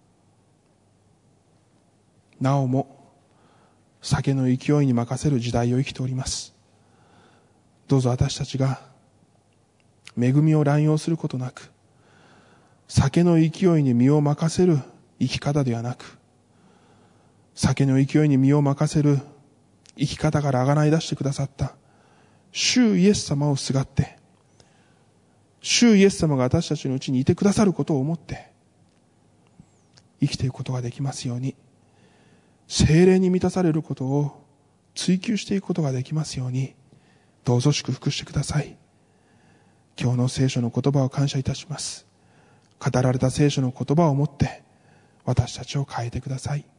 なおも酒の勢いに任せる時代を生きております。どうぞ私たちが恵みを乱用することなく、酒の勢いに身を任せる生き方ではなく、酒の勢いに身を任せる生き方からあがない出してくださった主イエス様をすがって、主イエス様が私たちのうちにいてくださることを思って生きていくことができますように、 聖霊に満たされることを追求していくことができますように、どうぞ祝福してください。今日の聖書の言葉を感謝いたします。語られた聖書の言葉をもって私たちを変えてください。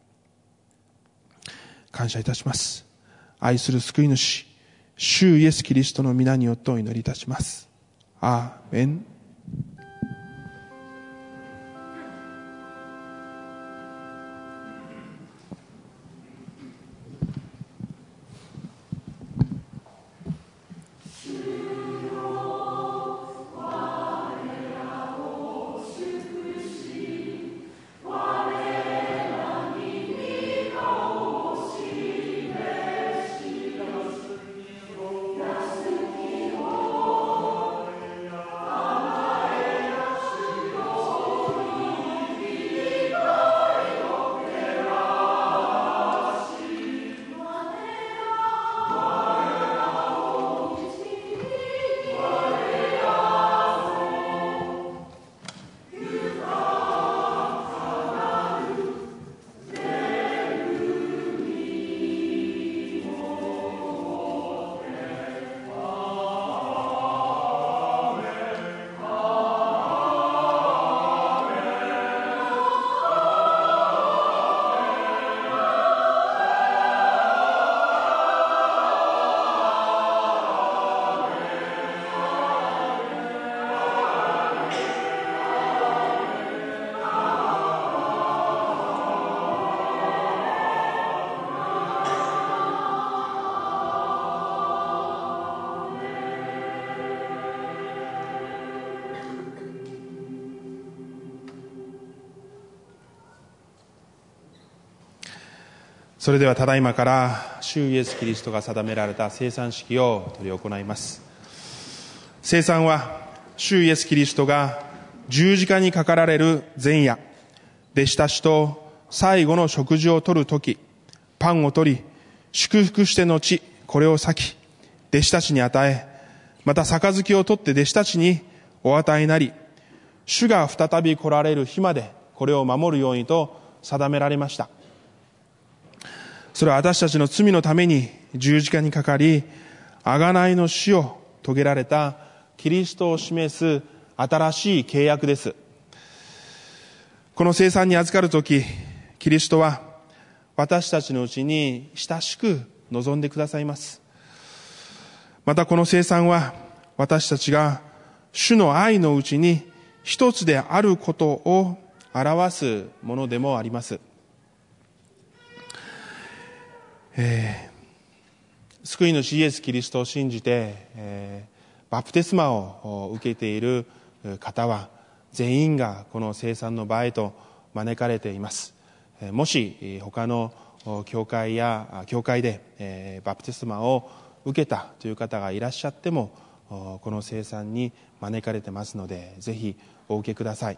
感謝いたします。愛する救い主、主イエスキリストの皆によってお祈りいたします。アーメン。それではただいまから主イエスキリストが定められた聖餐式を執り行います。聖餐は主イエスキリストが十字架にかかられる前夜、弟子たちと最後の食事をとるとき、パンを取り祝福して後これを裂き弟子たちに与え、また杯を取って弟子たちにお与えになり、主が再び来られる日までこれを守るようにと定められました。それは私たちの罪のために十字架にかかり、贖いの死を遂げられたキリストを示す新しい契約です。この聖餐に預かるとき、キリストは私たちのうちに親しく望んでくださいます。またこの聖餐は私たちが主の愛のうちに一つであることを表すものでもあります。えー、救い主イエスキリストを信じて、えー、バプテスマを受けている方は全員がこの聖餐の場へと招かれています。えー、もし他の教会や教会で、えー、バプテスマを受けたという方がいらっしゃってもこの聖餐に招かれてますので、ぜひお受けください。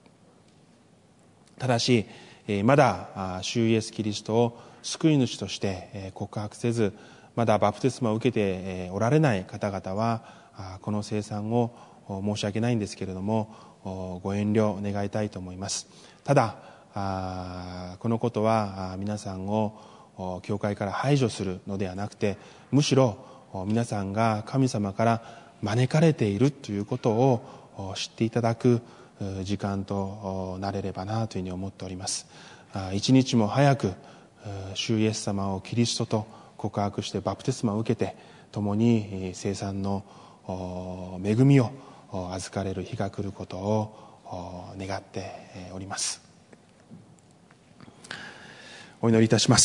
ただしまだ主イエスキリストを救い主として告白せず、まだバプテスマを受けておられない方々はこの聖餐を申し訳ないんですけれどもご遠慮願いたいと思います。ただこのことは皆さんを教会から排除するのではなくて、むしろ皆さんが神様から招かれているということを知っていただく時間となれればなというふうに思っております。一日も早く主イエス様をキリストと告白してバプテスマを受けて、共に聖餐の恵みを預かれる日が来ることを願っております。お祈りいたします。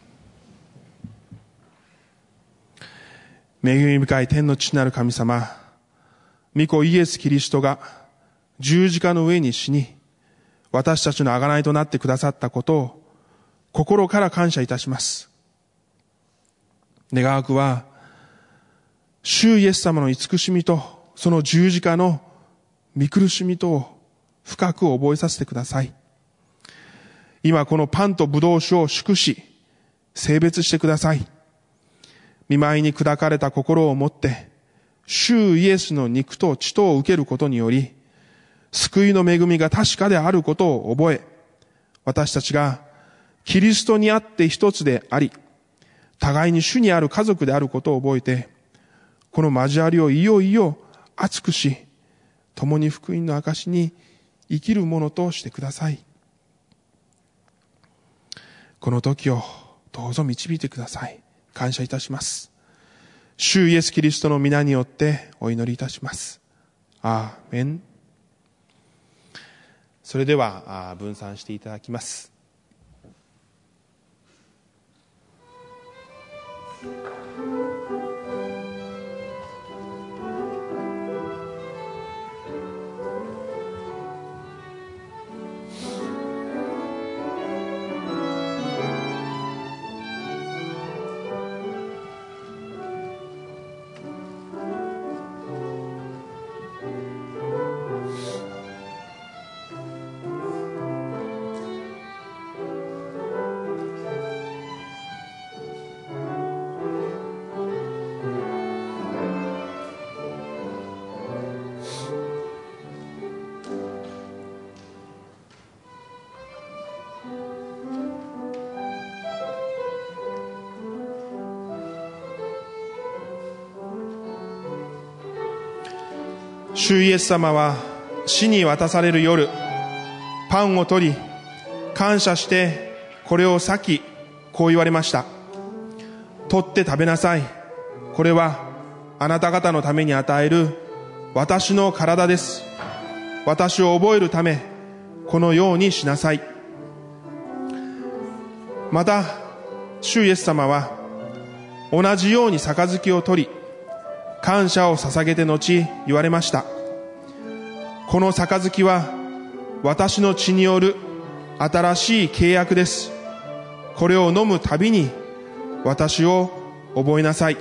恵み深い天の父なる神様、御子イエスキリストが十字架の上に死に私たちの贖いとなってくださったことを心から感謝いたします。願わくは主イエス様の慈しみとその十字架の御苦しみとを深く覚えさせてください。今このパンとブドウ酒を祝し聖別してください。御前に砕かれた心を持って主イエスの肉と血とを受けることにより、救いの恵みが確かであることを覚え、私たちがキリストにあって一つであり、互いに主にある家族であることを覚えて、この交わりをいよいよ熱くし、共に福音の証に生きるものとしてください。この時をどうぞ導いてください。感謝いたします。主イエスキリストの皆によってお祈りいたします。アーメン。それでは分散していただきます。主イエス様は死に渡される夜、パンを取り、感謝してこれを裂き、こう言われました。取って食べなさい。これはあなた方のために与える私の体です。私を覚えるため、このようにしなさい。また、主イエス様は同じように杯を取り、感謝を捧げて後言われました。この杯は私の血による新しい契約です。これを飲むたびに私を覚えなさい。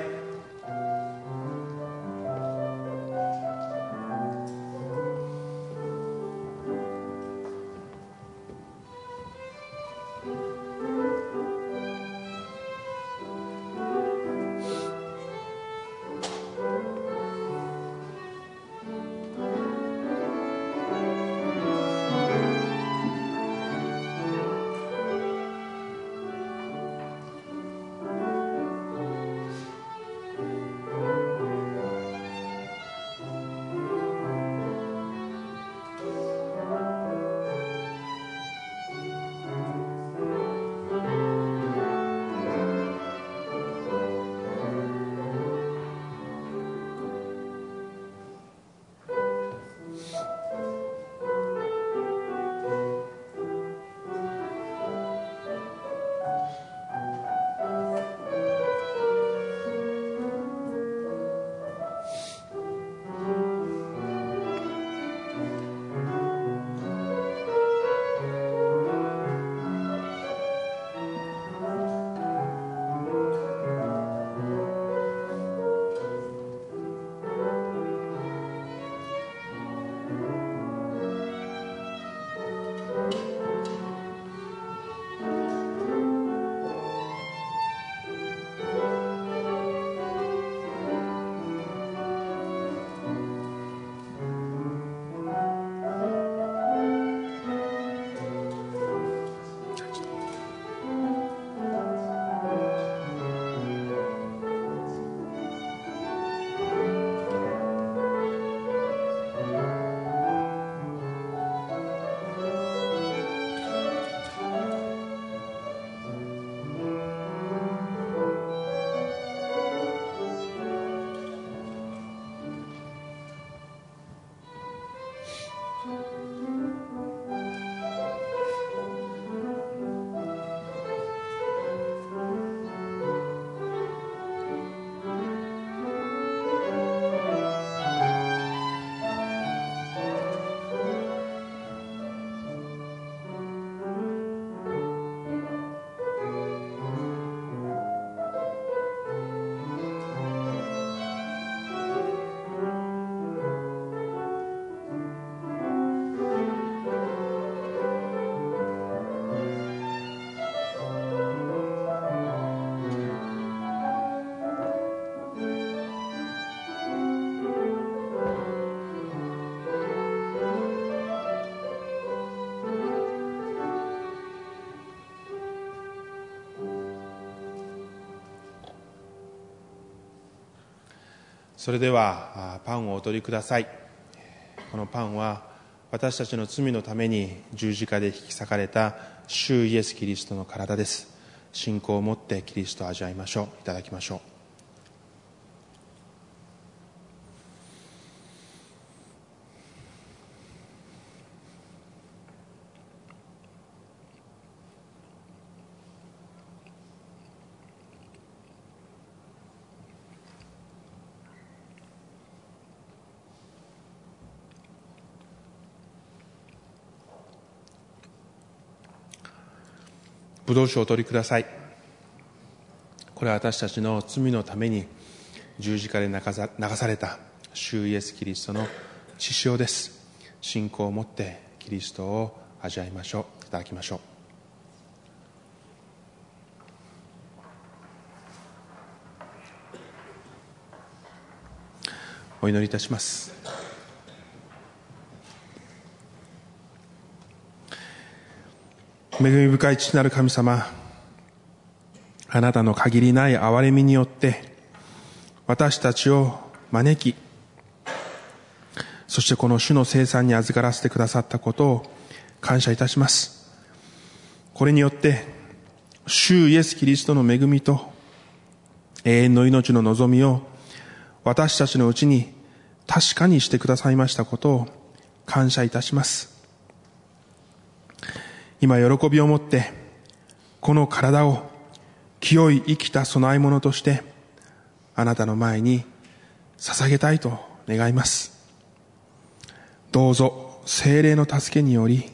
それではパンをお取りください。このパンは私たちの罪のために十字架で引き裂かれた主イエス・キリストの体です。信仰を持ってキリストを味わいましょう。いただきましょう。ブドウ酒をお取りください。これは私たちの罪のために十字架で流さ、流された主イエス・キリストの血潮です。信仰を持ってキリストを味わいましょう。いただきましょう。お祈りいたします。恵み深い父なる神様、あなたの限りない憐れみによって私たちを招き、そしてこの主の聖餐に預からせてくださったことを感謝いたします。これによって主イエス・キリストの恵みと永遠の命の望みを私たちのうちに確かにしてくださいましたことを感謝いたします。今喜びを持ってこの体を清い生きた供え物としてあなたの前に捧げたいと願います。どうぞ聖霊の助けにより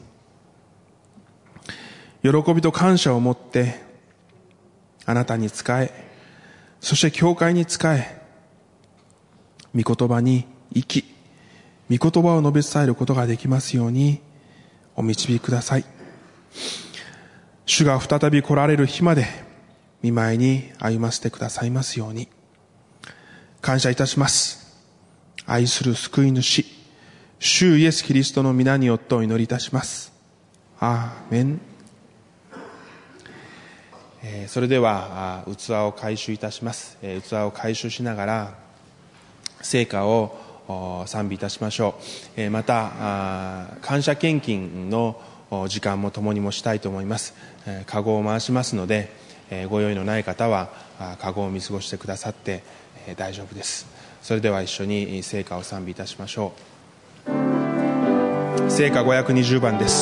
喜びと感謝を持ってあなたに仕え、そして教会に仕え、御言葉に生き、御言葉を述べ伝えることができますようにお導きください。主が再び来られる日まで御前に歩ませてくださいますように感謝いたします。愛する救い主主イエス・キリストの皆によってお祈りいたします。アーメン。えー、それでは器を回収いたします。えー、器を回収しながら聖歌を賛美いたしましょう。えー、また感謝献金の時間も共にもしたいと思います。えー、カゴを回しますので、えー、ご用意のない方はカゴを見過ごしてくださって、えー、大丈夫です。それでは一緒に聖歌を賛美いたしましょう。聖歌ごひゃくにじゅうばんです。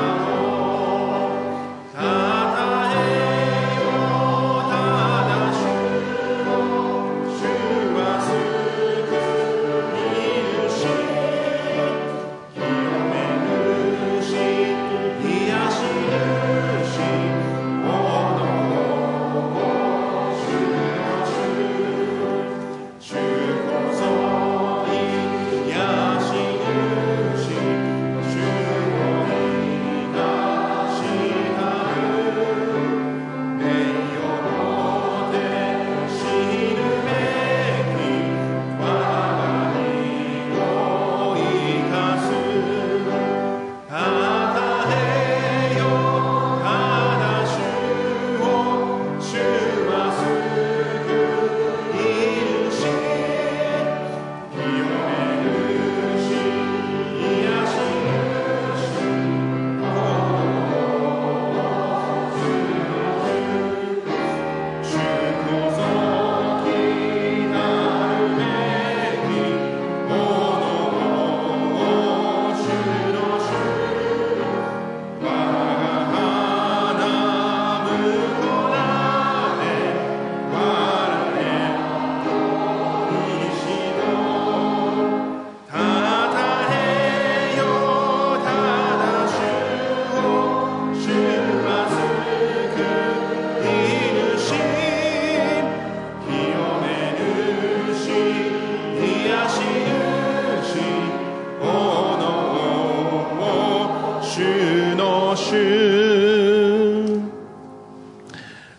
たたえよただし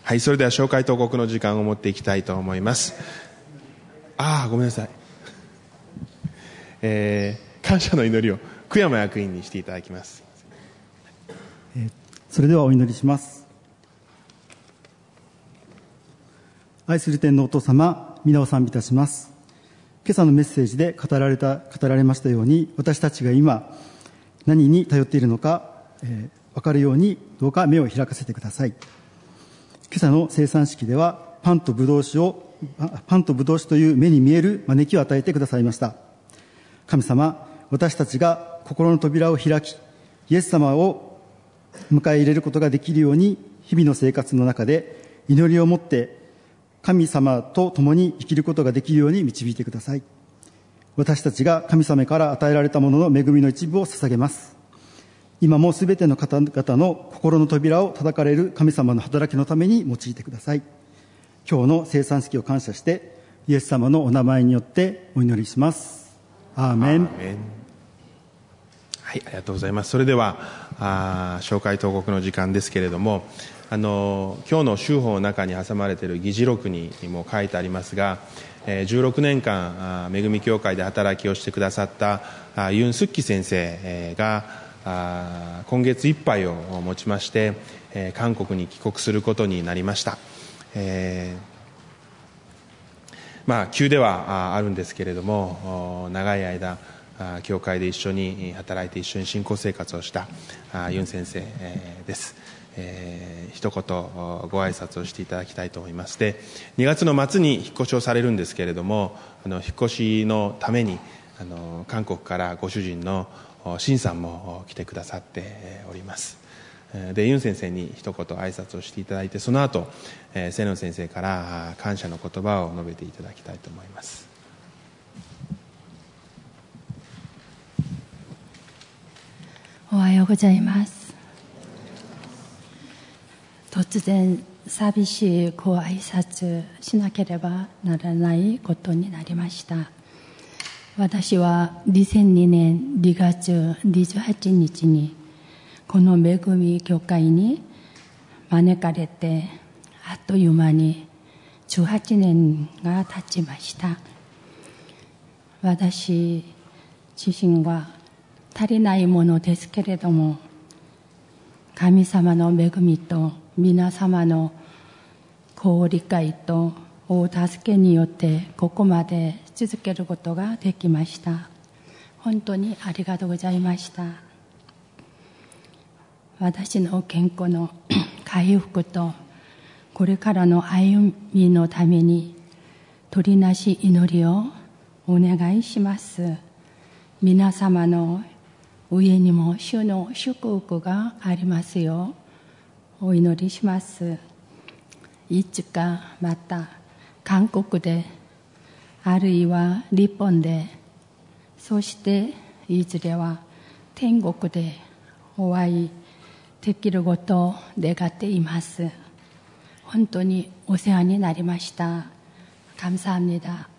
はい、それでは紹介祷告の時間を持っていきたいと思います。ああ、ごめんなさい。えー、感謝の祈りを久山役員にしていただきます。 えー、それではお祈りします。愛する天のお父様、皆を賛美いたします。今朝のメッセージで語られた語られましたように、私たちが今何に頼っているのか、えー、分かるようにどうか目を開かせてください。今朝の生産式ではパンとブドウ酒をパンとブドウ酒という目に見える招きを与えてくださいました。神様、私たちが心の扉を開き、イエス様を迎え入れることができるように、日々の生活の中で祈りを持って神様と共に生きることができるように導いてください。私たちが神様から与えられたものの恵みの一部を捧げます。今もすべての方々の心の扉を叩かれる神様の働きのために用いてください。今日の生産式を感謝してイエス様のお名前によってお祈りします。アーメン。 アーメン。はい、ありがとうございます。それではあ紹介祷告の時間ですけれども、あの今日の修法の中に挟まれている議事録にも書いてありますが、じゅうろくねんかん恵み教会で働きをしてくださったユン・スッキ先生が今月いっぱいをもちまして韓国に帰国することになりました。えー、まあ急ではあるんですけれども、長い間教会で一緒に働いて一緒に信仰生活をしたユン先生です。えー、一言ご挨拶をしていただきたいと思います。で、にがつの末に引っ越しをされるんですけれども、あの引っ越しのためにあの韓国からご主人のシンさんも来てくださっております。で、ユン先生に一言挨拶をしていただいて、その後セノン先生から感謝の言葉を述べていただきたいと思います。 おはようございます。突然寂しいご挨拶しなければならないことになりました。私はにせんにねんにがつにじゅうはちにちにこの恵み教会に招かれて、あっという間にじゅうはちねんが経ちました。私自身は足りないものですけれども、神様の恵みと皆様のご理解とお助けによってここまで続けることができました。本当にありがとうございました。私の健康の回復とこれからの歩みのために取りなし祈りをお願いします。皆様の上にも主の祝福がありますようお祈りします。いつかまた韓国で、あるいは日本で、そしていずれは天国でお会いできることを願っています。本当にお世話になりました。감사합니다。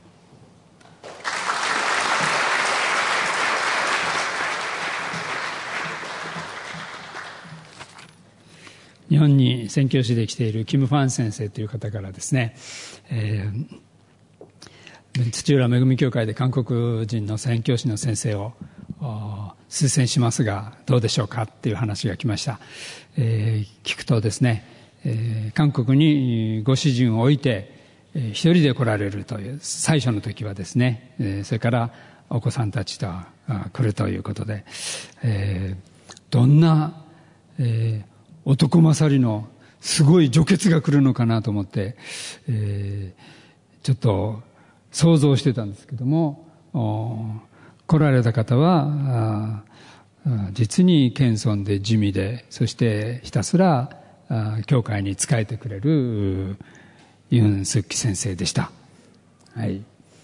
日本に宣教師で来ているキム・ファン先生という方からですね、えー、土浦恵み教会で韓国人の宣教師の先生を推薦しますがどうでしょうかっていう話が来ました。えー、聞くとですね、えー、韓国にご主人を置いて、えー、一人で来られるという最初の時はですね、えー、それからお子さんたちと来るということで、えー、どんな、えー男勝りのすごい女傑が来るのかなと思って、えー、ちょっと想像してたんですけども、来られた方は実に謙遜で地味で、そしてひたすら教会に仕えてくれるユン・スッキ先生でした。はい、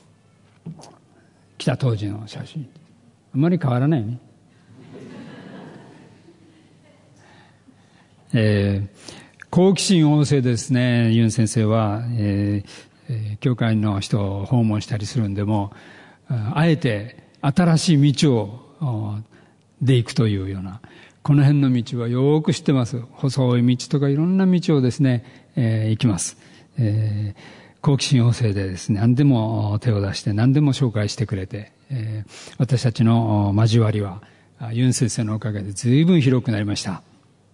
来た当時の写真あんまり変わらないね。えー、好奇心旺盛ですね。ユン先生は、えーえー、教会の人を訪問したりするんでも、あえて新しい道をで行くというようなこの辺の道はよく知ってます。細い道とかいろんな道をですね、えー、行きます。えー、好奇心旺盛でですね、何でも手を出して何でも紹介してくれて、えー、私たちの交わりはユン先生のおかげで随分広くなりました。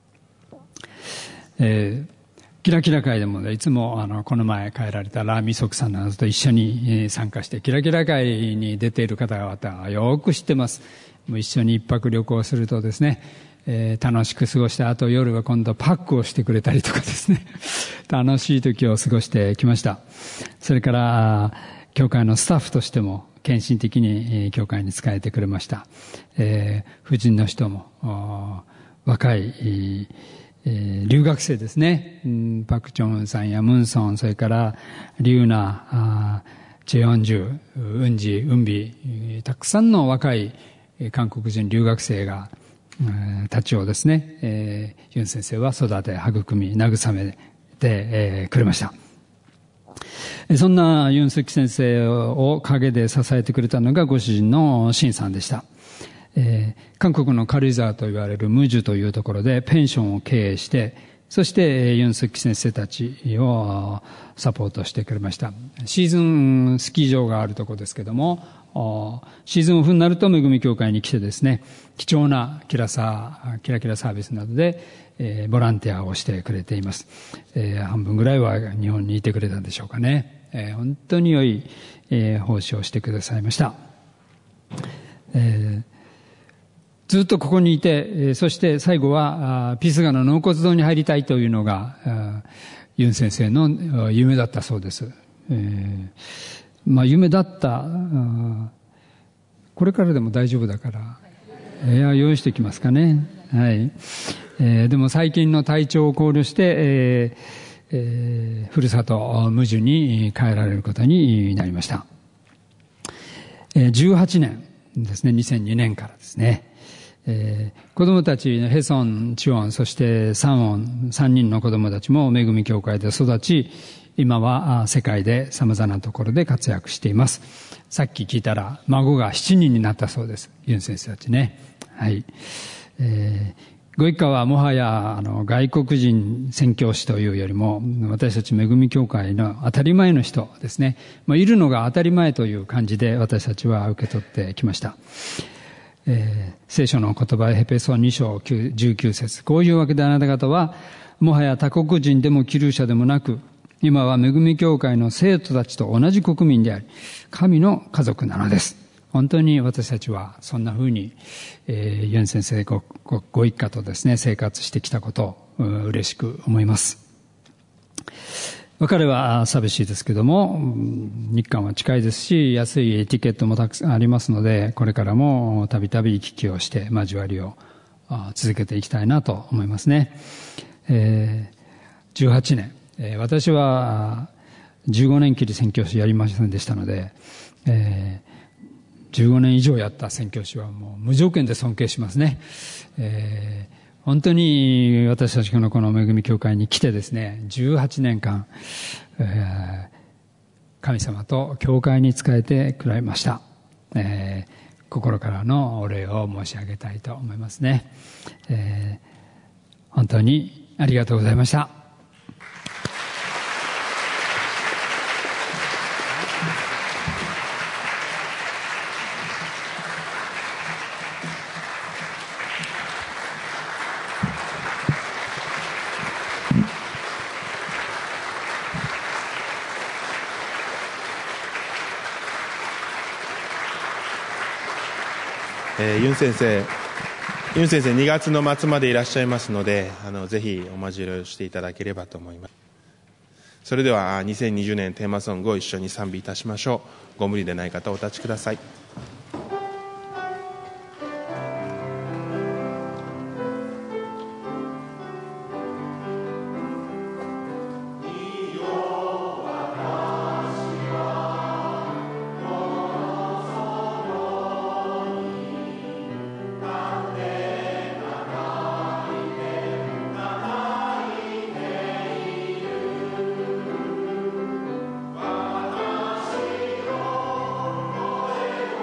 えーキラキラ会でも、ね、いつもあのこの前帰られたラーミソクさんなどと一緒に参加して、キラキラ会に出ている方々はよく知ってます。もう一緒に一泊旅行するとですね、えー、楽しく過ごした後、夜は今度パックをしてくれたりとかですね楽しい時を過ごしてきました。それから教会のスタッフとしても献身的に教会に仕えてくれました。えー、婦人の人も若いえー、留学生ですね、うん、パクチョンさんやムンソン、それからリュウナ、チェヨンジュ、ウンジ、ウンビ、たくさんの若い韓国人留学生が、えー、たちをですね、えー、ユン先生は育て、育み、慰めて、えー、くれました。そんなユンスキ先生を陰で支えてくれたのがご主人のシンさんでした。えー、韓国の軽井沢と言われるムジュというところでペンションを経営して、そしてユンスキ先生たちをサポートしてくれました。シーズンスキー場があるところですけども、シーズンオフになると恵み教会に来てですね、貴重なキラサキラキラサービスなどで、えー、ボランティアをしてくれています。えー、半分ぐらいは日本にいてくれたんでしょうかね。えー、本当に良い、えー、奉仕をしてくださいました。えーずっとここにいて、そして最後はピスガの納骨堂に入りたいというのがユン先生の夢だったそうです。えー、まあ夢だった。これからでも大丈夫だから、いや用意してきますかね。はい。えー、でも最近の体調を考慮して、えーえー、ふるさとムジュに帰られることになりました。えー、じゅうはちねんですね。にせんにねんからですね。えー、子供たち、ヘソン、チオン、そしてサンオン、三人の子供たちも恵み教会で育ち、今は世界で様々なところで活躍しています。さっき聞いたら、孫がしちにんになったそうです。ユン先生たちね。はい。えー、ご一家はもはやあの外国人宣教師というよりも、私たち恵み教会の当たり前の人ですね。まあ、いるのが当たり前という感じで私たちは受け取ってきました。えー、聖書の言葉エペソに章じゅうきゅう節、こういうわけであなた方はもはや他国人でも寄留者でもなく、今は恵み教会の生徒たちと同じ国民であり、神の家族なのです。本当に私たちはそんな風に、えー、ユン先生 ご, ご, ご一家とですね生活してきたことを嬉しく思います。別れは寂しいですけども、日韓は近いですし、安いティケットもたくさんありますので、これからもたびたび行き来をして交わりを続けていきたいなと思いますね。えー、じゅうはちねん、えー、私はじゅうごねんきり宣教師やりませんでしたので、えー、じゅうごねん以上やった宣教師はもう無条件で尊敬しますね。えー本当に私たちのこの恵み教会に来てですね、じゅうはちねんかん、えー、神様と教会に仕えてくれました。えー、心からのお礼を申し上げたいと思いますね。えー、本当にありがとうございました。 えー、ユン先生、ユン先生にがつの末までいらっしゃいますので、あのぜひお交わりをしていただければと思います。それではにせんにじゅうねんテーマソングを一緒に賛美いたしましょう。ご無理でない方お立ちください。 私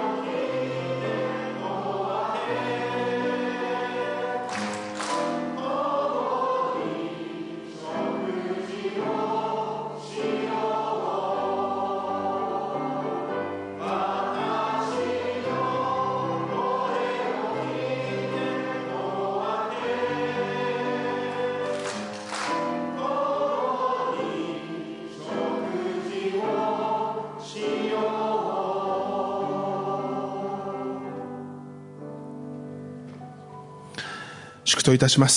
祷いたします。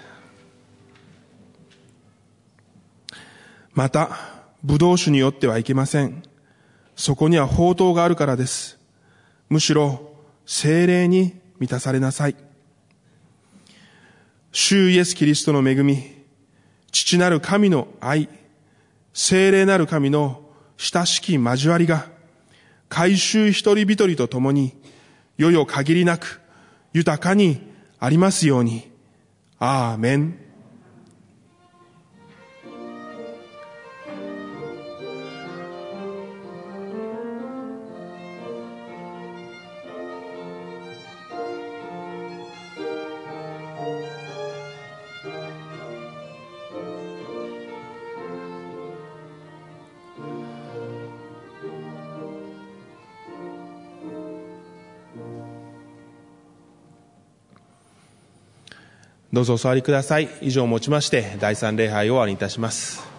また、ブドウ酒によってはいけません。そこには法灯があるからです。むしろ、聖霊に満たされなさい。主イエス・キリストの恵み、父なる神の愛、聖霊なる神の親しき交わりが、改宗一人一人と共に、よよ限りなく、豊かにありますように。アーメン。どうぞお座りください。以上をもちまして、第三礼拝を終わりにいたします。